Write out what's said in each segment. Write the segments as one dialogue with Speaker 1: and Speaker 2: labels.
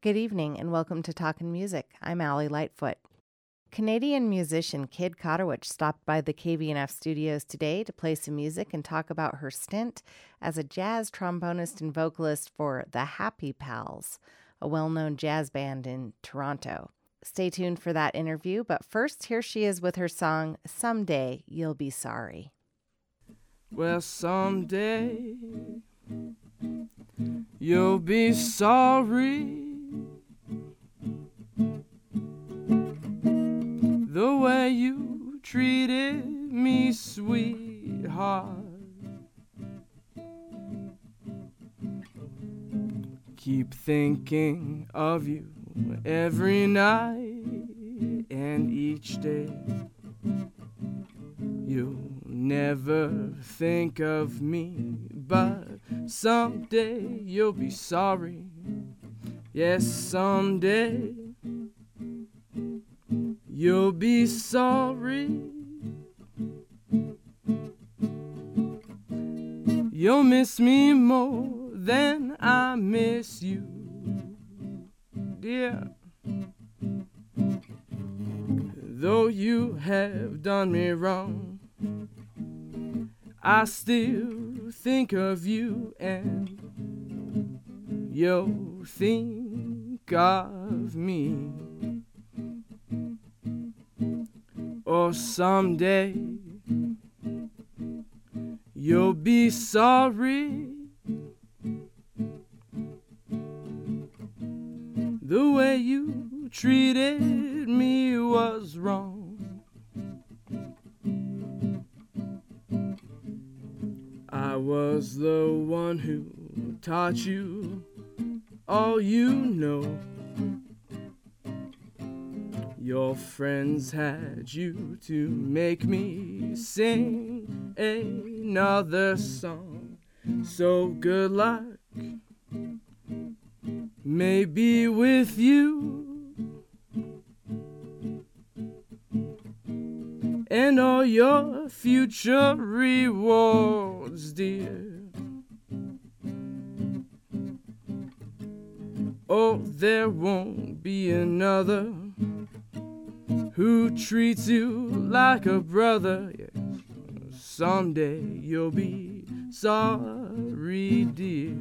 Speaker 1: Good evening and welcome to Talkin' Music. I'm Allie Lightfoot. Canadian musician Kid Kotowich stopped by the KVNF studios today to play some music and talk about her stint as a jazz trombonist and vocalist for the Happy Pals, a well-known jazz band in Toronto. Stay tuned for that interview, but first here she is with her song, Someday You'll Be Sorry.
Speaker 2: Well, someday you'll be sorry the way you treated me, sweetheart. Keep thinking of you every night and each day. You'll never think of me, but someday you'll be sorry. Yes, someday you'll be sorry. You'll miss me more than I miss you, dear. Though you have done me wrong, I still think of you, and you'll think of me. Or someday you'll be sorry the way you treated me was wrong. I was the one who taught you all you know. Your friends had you to make me sing another song. So good luck, maybe with you and all your future rewards, dear. Oh, there won't be another who treats you like a brother. Yes, someday you'll be sorry, dear.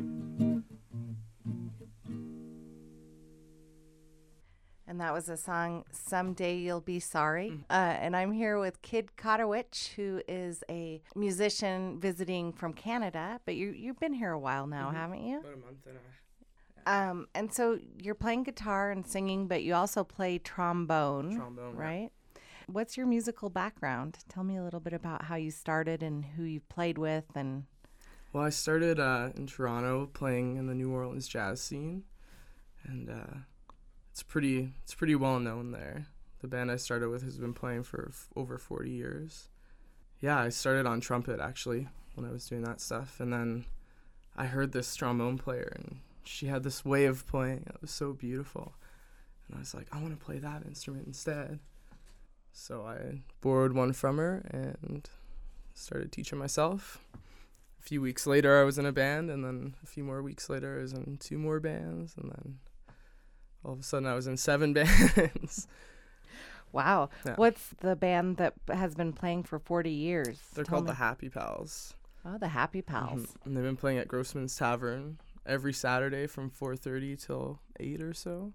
Speaker 1: And that was a song, Someday You'll Be Sorry. And I'm here with Kid Kotowich, who is a musician visiting from Canada. But you've been here a while now, haven't you?
Speaker 2: About a month and a half.
Speaker 1: And so you're playing guitar and singing, but you also play trombone, right? Yeah. What's your musical background? Tell me a little bit about how you started and who you played with. And
Speaker 2: Well, I started in Toronto playing in the New Orleans jazz scene, and it's pretty well known there. The band I started with has been playing for over 40 years. Yeah, I started on trumpet actually when I was doing that stuff, and then I heard this trombone player, and she had this way of playing that was so beautiful, and I was like, I want to play that instrument instead. So I borrowed one from her and started teaching myself. A few weeks later I was in a band, and then a few more weeks later I was in 2 more bands, and then all of a sudden I was in 7 bands.
Speaker 1: Wow.
Speaker 2: Yeah.
Speaker 1: What's the band that has been playing for 40 years?
Speaker 2: They're called the Happy Pals.
Speaker 1: Oh, the Happy Pals.
Speaker 2: Mm-hmm. And they've been playing at Grossman's Tavern every Saturday from 4:30 till 8 or so.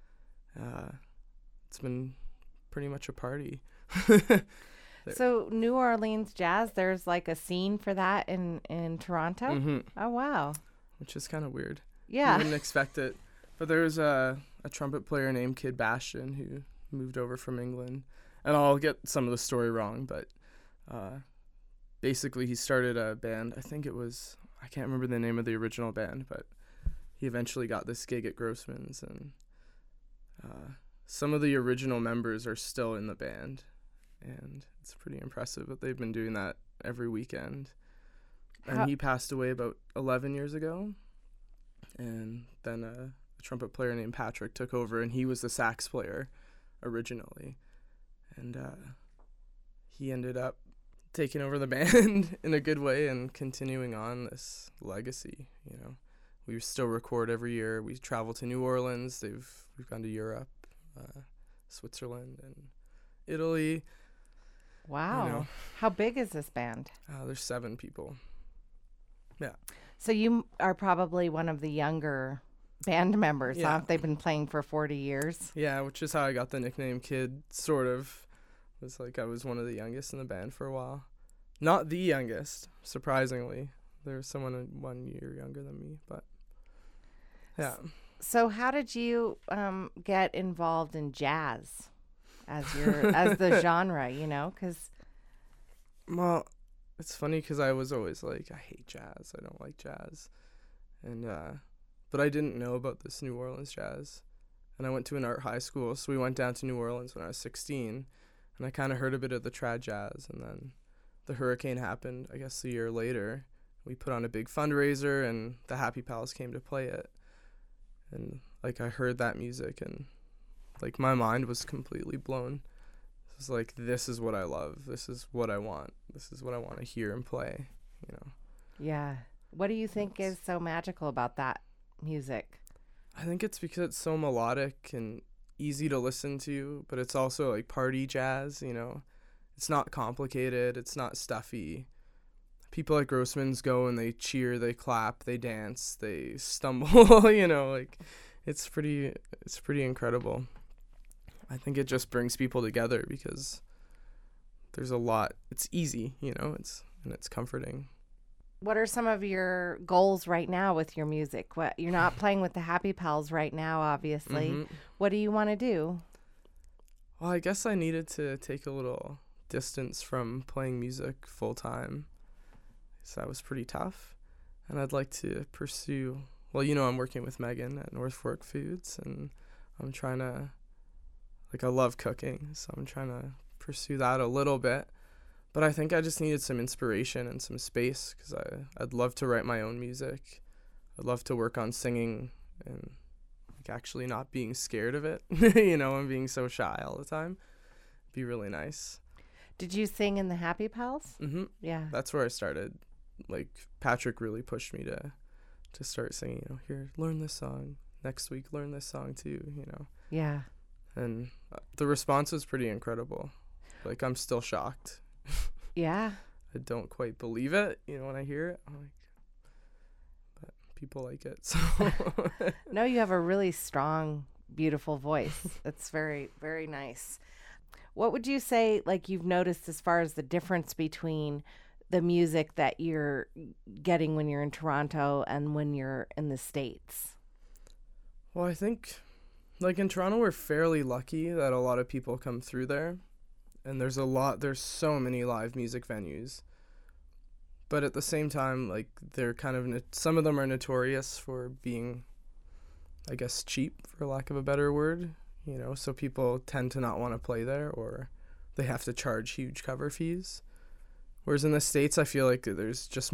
Speaker 2: It's been pretty much a party.
Speaker 1: So New Orleans jazz, there's like a scene for that in Toronto?
Speaker 2: Mm-hmm.
Speaker 1: Oh, wow.
Speaker 2: Which is kind of weird.
Speaker 1: Yeah.
Speaker 2: You wouldn't expect it. But there's a trumpet player named Kid Bastion who moved over from England. And I'll get some of the story wrong, but basically he started a band. I think it was, I can't remember the name of the original band, but he eventually got this gig at Grossman's, and some of the original members are still in the band, and it's pretty impressive that they've been doing that every weekend. And he passed away about 11 years ago, and then a trumpet player named Patrick took over, and he was the sax player originally, and he ended up taking over the band in a good way and continuing on this legacy, you know. we still record every year. We travel to New Orleans. We've gone to Europe, Switzerland, and Italy.
Speaker 1: Wow.
Speaker 2: You know,
Speaker 1: How big is this band?
Speaker 2: there's 7 people. Yeah.
Speaker 1: So you are probably one of the younger band members,
Speaker 2: Yeah.
Speaker 1: huh? They've been playing for 40 years.
Speaker 2: Yeah, which is how I got the nickname Kid, sort of. It was like I was one of the youngest in the band for a while. Not the youngest, surprisingly. There was someone 1 year younger than me, but yeah.
Speaker 1: So how did you get involved in jazz as as the genre, you know? Because
Speaker 2: Well, it's funny because I was always like, I hate jazz. I don't like jazz. And, but I didn't know about this New Orleans jazz. And I went to an art high school, so we went down to New Orleans when I was 16. And I kind of heard a bit of the trad jazz. And then the hurricane happened, I guess, a year later. We put on a big fundraiser, and the Happy Pals came to play it. And, like, I heard that music, and, like, my mind was completely blown. It was like, this is what I love. This is what I want. This is what I want to hear and play, you know.
Speaker 1: yeah. What do you think is so magical about that music?
Speaker 2: I think it's because it's so melodic and easy to listen to, but it's also, like, party jazz, you know. It's not complicated. It's not stuffy. People at Grossman's go and they cheer, they clap, they dance, they stumble, you know, like it's pretty incredible. I think it just brings people together because there's a lot. It's easy, you know, it's comforting.
Speaker 1: What are some of your goals right now with your music? What you're not playing with the Happy Pals right now, obviously.
Speaker 2: Mm-hmm.
Speaker 1: What do you want to do?
Speaker 2: Well, I guess I needed to take a little distance from playing music full time. So that was pretty tough. And I'd like to pursue, well, you know, I'm working with Megan at North Fork Foods, and I'm trying to, like, I love cooking, so I'm trying to pursue that a little bit. But I think I just needed some inspiration and some space because I'd love to write my own music. I'd love to work on singing and, like, actually not being scared of it, you know, and being so shy all the time. It'd be really nice.
Speaker 1: Did you sing in the Happy Pals?
Speaker 2: Mm-hmm.
Speaker 1: Yeah.
Speaker 2: That's where I started. Like, Patrick really pushed me to start singing, you know, here, learn this song. Next week, learn this song too, you know.
Speaker 1: Yeah.
Speaker 2: And the response was pretty incredible. Like, I'm still shocked.
Speaker 1: Yeah.
Speaker 2: I don't quite believe it, you know, when I hear it. I'm like, but people like it, so.
Speaker 1: No, you have a really strong, beautiful voice. It's very, very nice. What would you say, like, you've noticed as far as the difference between the music that you're getting when you're in Toronto and when you're in the States?
Speaker 2: Well, I think, like, in Toronto, we're fairly lucky that a lot of people come through there. And there's so many live music venues. But at the same time, like, they're kind of, some of them are notorious for being, I guess, cheap, for lack of a better word. You know, so people tend to not want to play there, or they have to charge huge cover fees. Whereas in the States, I feel like there's just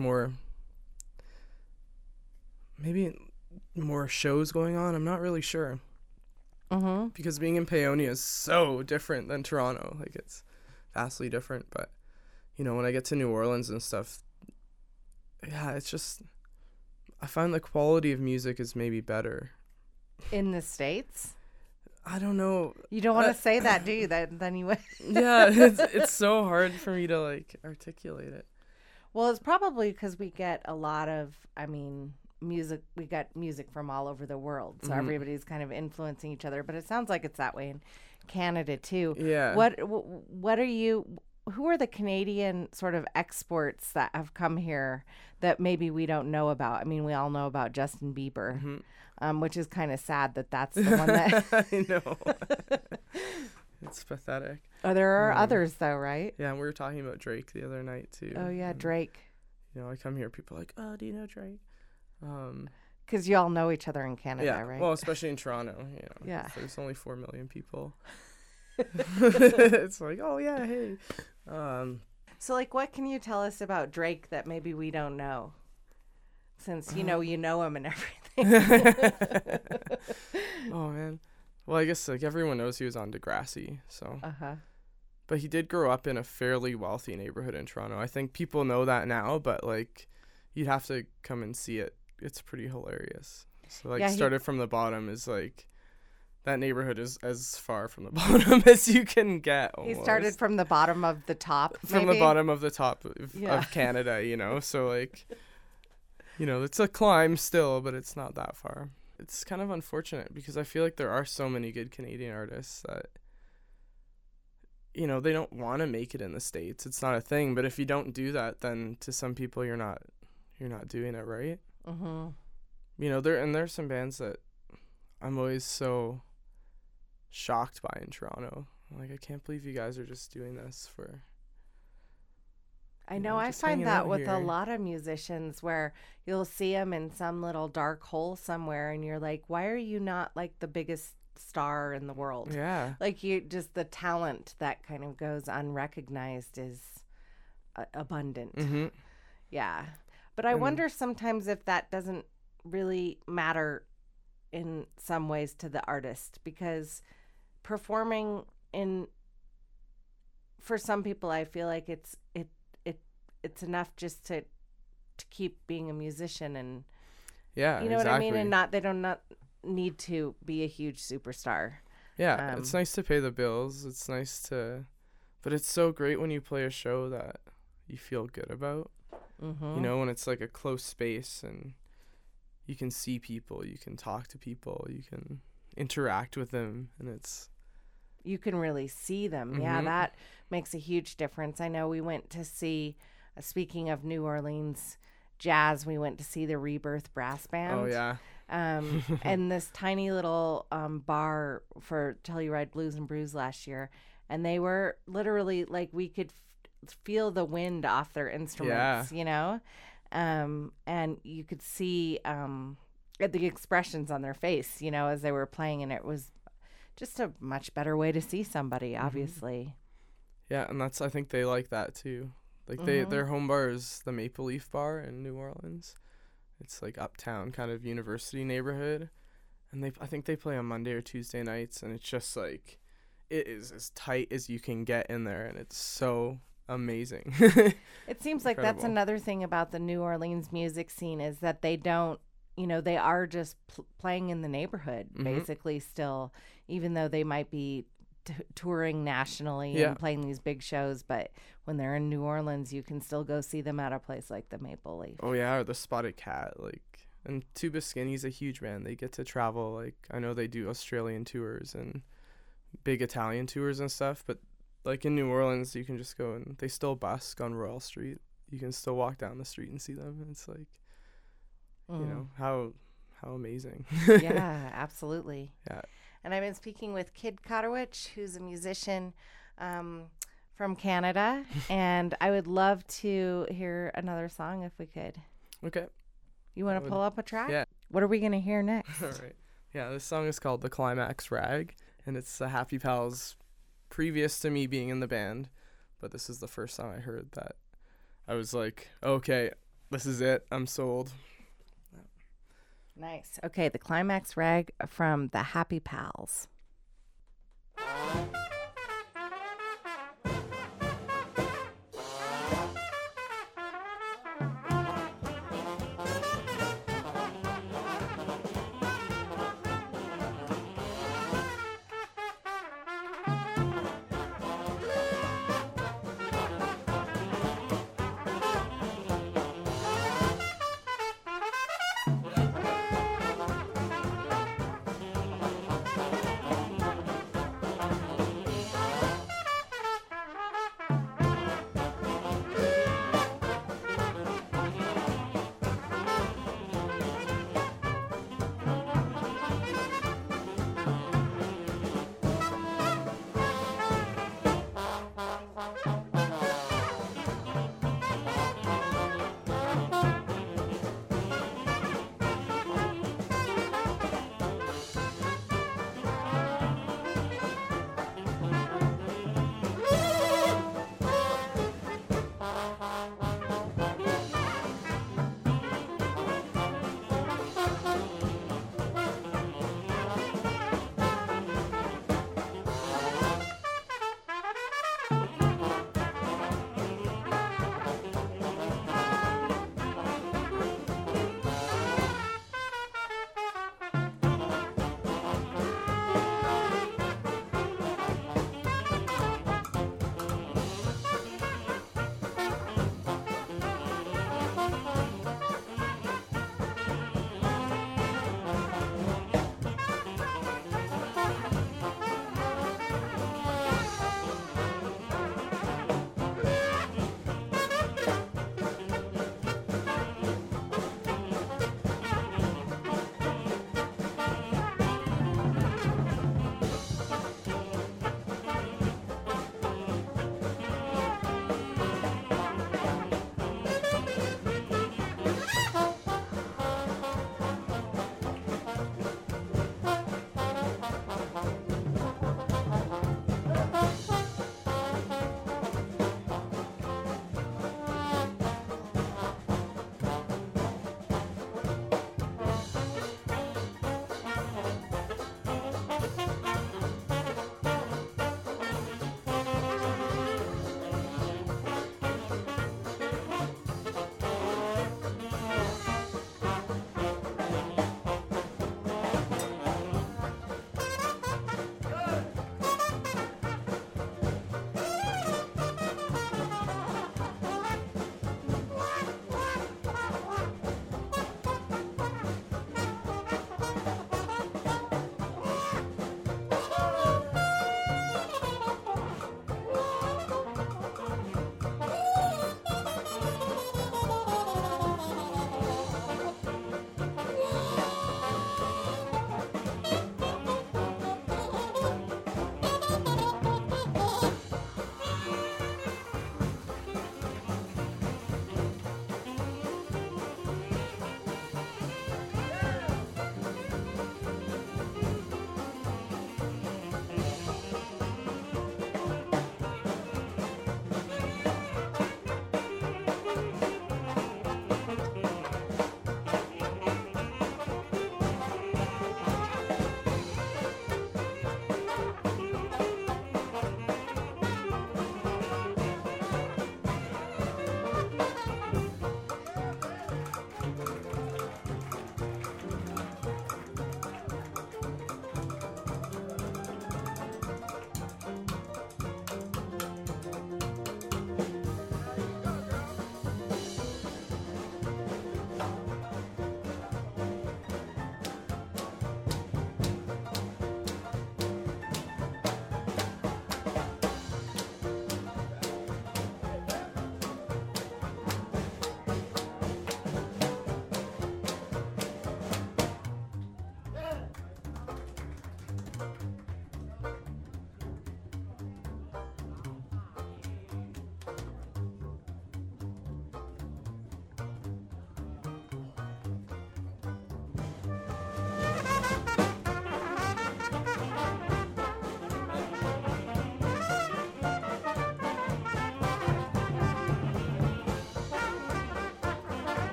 Speaker 2: maybe more shows going on. I'm not really sure.
Speaker 1: Mm-hmm.
Speaker 2: Because being in Paonia is so different than Toronto. Like, it's vastly different. But, you know, when I get to New Orleans and stuff, yeah, it's just, I find the quality of music is maybe better.
Speaker 1: In the States?
Speaker 2: I don't know.
Speaker 1: You don't want to say that, do you? Then you would.
Speaker 2: Yeah, it's so hard for me to, like, articulate it.
Speaker 1: Well, it's probably because we get a lot of, music. We get music from all over the world, so everybody's kind of influencing each other. But it sounds like it's that way in Canada too.
Speaker 2: Yeah.
Speaker 1: What are you? Who are the Canadian sort of exports that have come here that maybe we don't know about? I mean, we all know about Justin Bieber, which is kind of sad that that's the one that
Speaker 2: I know. It's pathetic.
Speaker 1: Oh, there are others though, right?
Speaker 2: Yeah, and we were talking about Drake the other night too.
Speaker 1: Oh yeah, Drake.
Speaker 2: You know, I come here, people are like, "Oh, do you know Drake?"
Speaker 1: Because you all know each other in Canada,
Speaker 2: yeah,
Speaker 1: right?
Speaker 2: well, especially in Toronto, you know.
Speaker 1: Yeah.
Speaker 2: There's only 4 million people. It's like, oh yeah, hey.
Speaker 1: So, like, what can you tell us about Drake that maybe we don't know? Since, you know him and everything.
Speaker 2: Oh, man. Well, I guess, like, everyone knows he was on Degrassi, so.
Speaker 1: Uh-huh.
Speaker 2: But he did grow up in a fairly wealthy neighborhood in Toronto. I think people know that now, but, like, you'd have to come and see it it's pretty hilarious. So like
Speaker 1: Yeah,
Speaker 2: started from the bottom is like that neighborhood is as far from the bottom as you can get.
Speaker 1: He
Speaker 2: Almost.
Speaker 1: started from the bottom of the top.
Speaker 2: From
Speaker 1: maybe?
Speaker 2: the bottom of the top of
Speaker 1: Yeah.
Speaker 2: Canada, you know. So like, you know, it's a climb still, but it's not that far. It's kind of unfortunate because I feel like there are so many good Canadian artists that, you know, they don't want to make it in the States. It's not a thing. But if you don't do that, then to some people you're not doing it right.
Speaker 1: Mm-hmm.
Speaker 2: You know, there's some bands that I'm always so shocked by in Toronto. Like, I can't believe you guys are just doing this for.
Speaker 1: I
Speaker 2: You
Speaker 1: know,
Speaker 2: know,
Speaker 1: I
Speaker 2: just
Speaker 1: find
Speaker 2: hanging
Speaker 1: that
Speaker 2: out
Speaker 1: with a
Speaker 2: here.
Speaker 1: lot of musicians where you'll see them in some little dark hole somewhere and you're like, why are you not like the biggest star in the world?
Speaker 2: Yeah.
Speaker 1: Like you just the talent that kind of goes unrecognized is abundant.
Speaker 2: Mm-hmm.
Speaker 1: Yeah. But I wonder sometimes if that doesn't really matter in some ways to the artist, because performing for some people, I feel like it's enough just to keep being a musician, and
Speaker 2: Yeah.
Speaker 1: you know
Speaker 2: exactly.
Speaker 1: what I mean, and they don't not need to be a huge superstar.
Speaker 2: Yeah, it's nice to pay the bills. It's nice to, but it's so great when you play a show that you feel good about.
Speaker 1: Mm-hmm.
Speaker 2: You know, when it's like a close space and you can see people, you can talk to people, you can interact with them, and it's.
Speaker 1: You can really see them. Yeah,
Speaker 2: Mm-hmm.
Speaker 1: that makes a huge difference. I know we went to see, speaking of New Orleans jazz, we went to see the Rebirth Brass Band.
Speaker 2: Oh yeah.
Speaker 1: And this tiny little bar for Telluride Blues and Brews last year. And they were literally like, we could feel the wind off their instruments, you know? And you could see the expressions on their face, you know, as they were playing. And it was just a much better way to see somebody, obviously.
Speaker 2: Yeah, and I think they like that too. Like their home bar is the Maple Leaf Bar in New Orleans. It's like uptown kind of university neighborhood, and I think they play on Monday or Tuesday nights, and it's just like it is as tight as you can get in there, and it's so amazing.
Speaker 1: It seems like that's another thing about the New Orleans music scene is that they don't, you know, they are just playing in the neighborhood basically still, even though they might be touring nationally and playing these big shows, but when they're in New Orleans, you can still go see them at a place like the Maple Leaf.
Speaker 2: Oh yeah, or the Spotted Cat, like, and Tuba Skinny's a huge band. They get to travel, like, I know they do Australian tours and big Italian tours and stuff, but like in New Orleans, you can just go and they still busk on Royal Street. You can still walk down the street and see them. And it's like, you know, how amazing.
Speaker 1: Yeah, absolutely.
Speaker 2: Yeah.
Speaker 1: And I've been speaking with Kid Kotowich, who's a musician from Canada, and I would love to hear another song if we could.
Speaker 2: Okay.
Speaker 1: You want to pull up a track?
Speaker 2: Yeah.
Speaker 1: What are we going to hear next?
Speaker 2: All right. Yeah, this song is called The Climax Rag, and it's the Happy Pals previous to me being in the band, but this is the first song I heard that I was like, okay, this is it. I'm sold.
Speaker 1: Nice. Okay, The Climax Rag from the Happy Pals.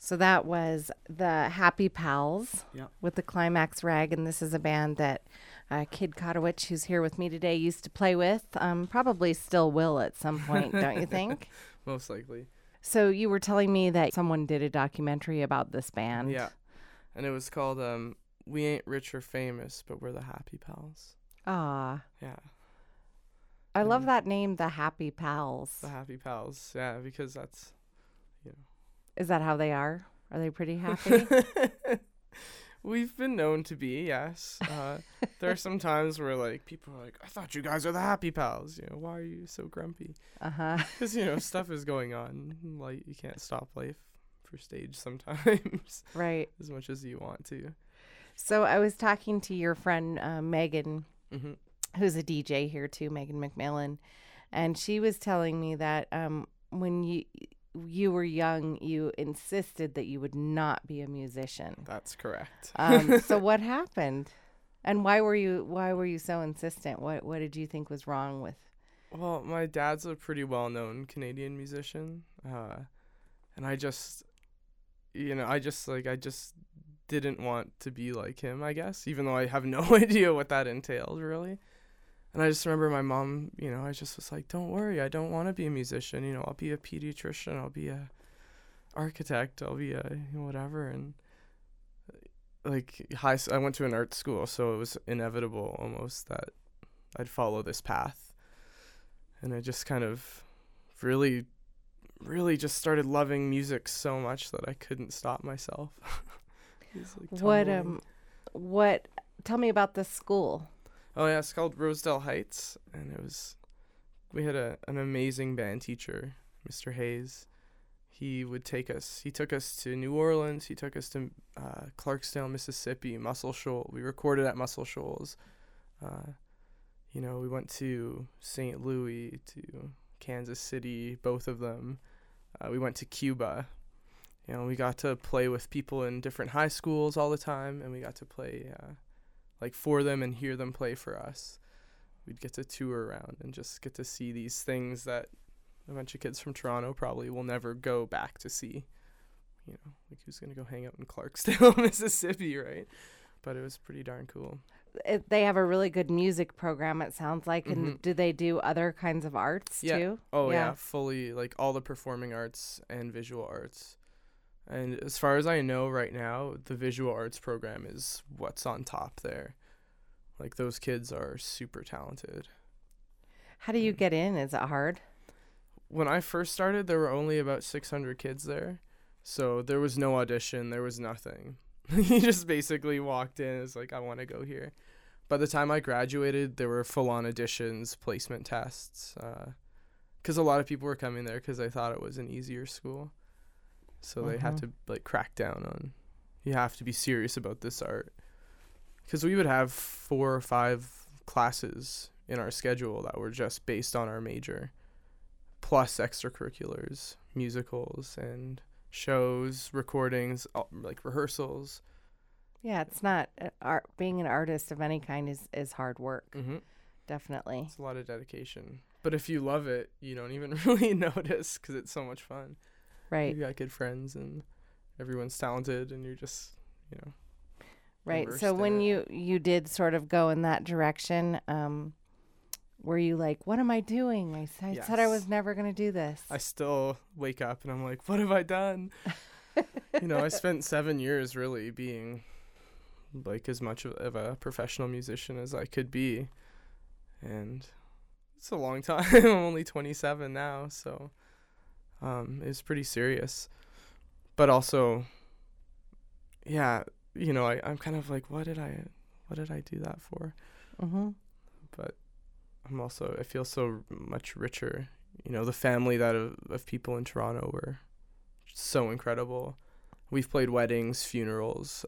Speaker 1: So that was the Happy Pals
Speaker 2: Yeah.
Speaker 1: with the Climax Rag, and this is a band that Kid Kotowich, who's here with me today, used to play with. Probably still will at some point, don't you think?
Speaker 2: Most likely.
Speaker 1: So you were telling me that someone did a documentary about this band.
Speaker 2: Yeah. And it was called We Ain't Rich or Famous, but We're the Happy Pals.
Speaker 1: Ah,
Speaker 2: Yeah.
Speaker 1: I love that name, the Happy Pals.
Speaker 2: The Happy Pals. Yeah, because that's, you know.
Speaker 1: Is that how they are? Are they pretty happy?
Speaker 2: We've been known to be, yes. There are some times where, like, people are like, I thought you guys are the Happy Pals. You know, why are you so grumpy?
Speaker 1: Uh-huh.
Speaker 2: Because, you know, stuff is going on. Like, you can't stop life for stage sometimes.
Speaker 1: Right.
Speaker 2: As much as you want to.
Speaker 1: So I was talking to your friend, Megan,
Speaker 2: Mm-hmm.
Speaker 1: who's a DJ here too, Megan McMillan. And she was telling me that when you were young, you insisted that you would not be a musician.
Speaker 2: That's correct.
Speaker 1: So what happened? And why were you so insistent? What did you think was wrong with?
Speaker 2: Well, my dad's a pretty well-known Canadian musician. And I just didn't want to be like him, I guess, even though I have no idea what that entails, really. And I just remember my mom, you know, I just was like, don't worry, I don't want to be a musician. You know, I'll be a pediatrician, I'll be a architect, I'll be a, you know, whatever. And like I went to an art school, so it was inevitable almost that I'd follow this path. And I just kind of really, really just started loving music so much that I couldn't stop myself.
Speaker 1: What tell me about this school?
Speaker 2: Oh yeah, it's called Rosedale Heights, and we had an amazing band teacher, Mr. Hayes. He took us to New Orleans, he took us to Clarksdale, Mississippi, Muscle Shoals. We recorded at Muscle Shoals. You know, we went to St. Louis, to Kansas City, both of them. We went to Cuba. You know, we got to play with people in different high schools all the time, and we got to play like for them and hear them play for us. We'd get to tour around and just get to see these things that a bunch of kids from Toronto probably will never go back to see. You know, like who's going to go hang out in Clarksdale, Mississippi, right? But it was pretty darn cool.
Speaker 1: They have a really good music program, it sounds like.
Speaker 2: Mm-hmm.
Speaker 1: And do they do other kinds of arts too?
Speaker 2: Oh, yeah, fully, like all the performing arts and visual arts. And as far as I know right now, the visual arts program is what's on top there. Like those kids are super talented.
Speaker 1: How do you get in? Is it hard?
Speaker 2: When I first started, there were only about 600 kids there. So there was no audition. There was nothing. You just basically walked in. It's like, I want to go here. By the time I graduated, there were full-on auditions, placement tests. Because a lot of people were coming there because they thought it was an easier school. So they had to like crack down on, you have to be serious about this art. Because we would have 4 or 5 classes in our schedule that were just based on our major, plus extracurriculars, musicals and shows, recordings, like rehearsals.
Speaker 1: Yeah, it's not art. Being an artist of any kind is hard work.
Speaker 2: Mm-hmm.
Speaker 1: Definitely.
Speaker 2: It's a lot of dedication. But if you love it, you don't even really notice because it's so much fun.
Speaker 1: Right.
Speaker 2: You got good friends and everyone's talented and you're just, you know.
Speaker 1: Right. So when you did sort of go in that direction, were you like, what am I doing? I said I was never going to do this.
Speaker 2: I still wake up and I'm like, what have I done? You know, I spent 7 years really being like as much of a professional musician as I could be. And it's a long time. I'm only 27 now, so it's pretty serious. But also, yeah, you know, I'm kind of like, what did I do that for?
Speaker 1: Mm-hmm.
Speaker 2: But I feel so much richer. You know, the family of people in Toronto were so incredible. We've played weddings, funerals.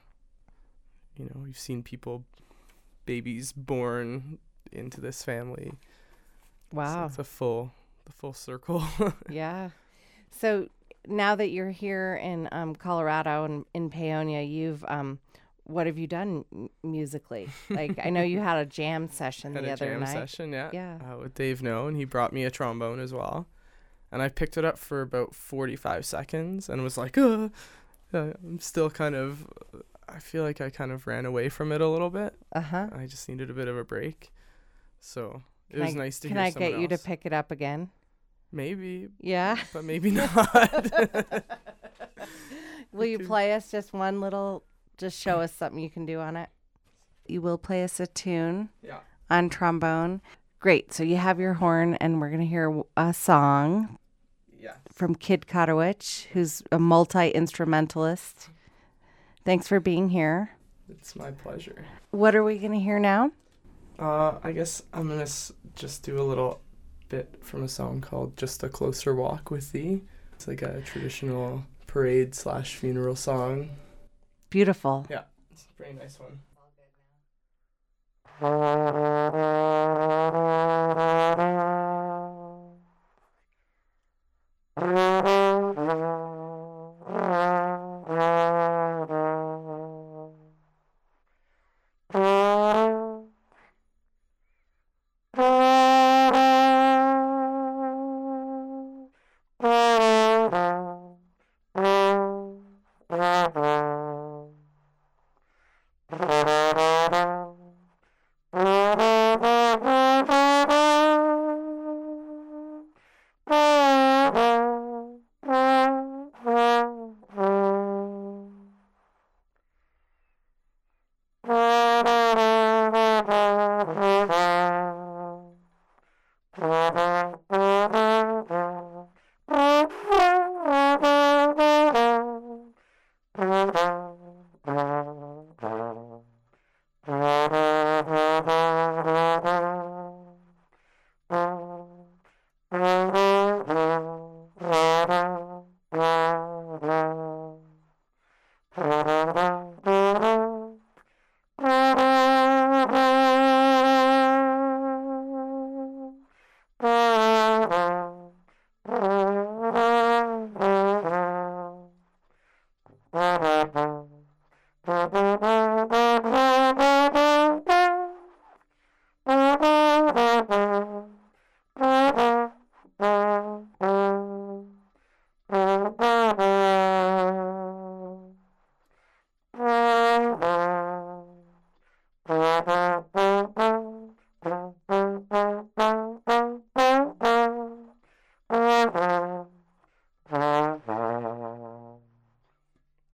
Speaker 2: You know, we've seen babies born into this family.
Speaker 1: Wow.
Speaker 2: So it's the full circle.
Speaker 1: Yeah. So now that you're here in Colorado and in Paonia, you've what have you done musically? Like, I know you had a jam session the other night.
Speaker 2: Session, yeah.
Speaker 1: Yeah.
Speaker 2: With Dave No, and he brought me a trombone as well. and I picked it up for about 45 seconds and was like, I'm still kind of, I feel like I kind of ran away from it a little bit. I just needed a bit of a break. So it was nice to hear someone else.
Speaker 1: Can I get you to pick it up again?
Speaker 2: Maybe.
Speaker 1: Yeah.
Speaker 2: But maybe not.
Speaker 1: Will you play us just one little, just show us something you can do on it? You will play us a tune on trombone. Great. So you have your horn, and we're going to hear a song from Kid Kotowich, who's a multi-instrumentalist. Thanks for being here.
Speaker 2: It's my pleasure.
Speaker 1: What are we going to hear now?
Speaker 2: I guess I'm going to just do a little bit from a song called Just a Closer Walk with Thee. It's like a traditional parade/funeral song.
Speaker 1: Beautiful.
Speaker 2: Yeah, it's a pretty nice one.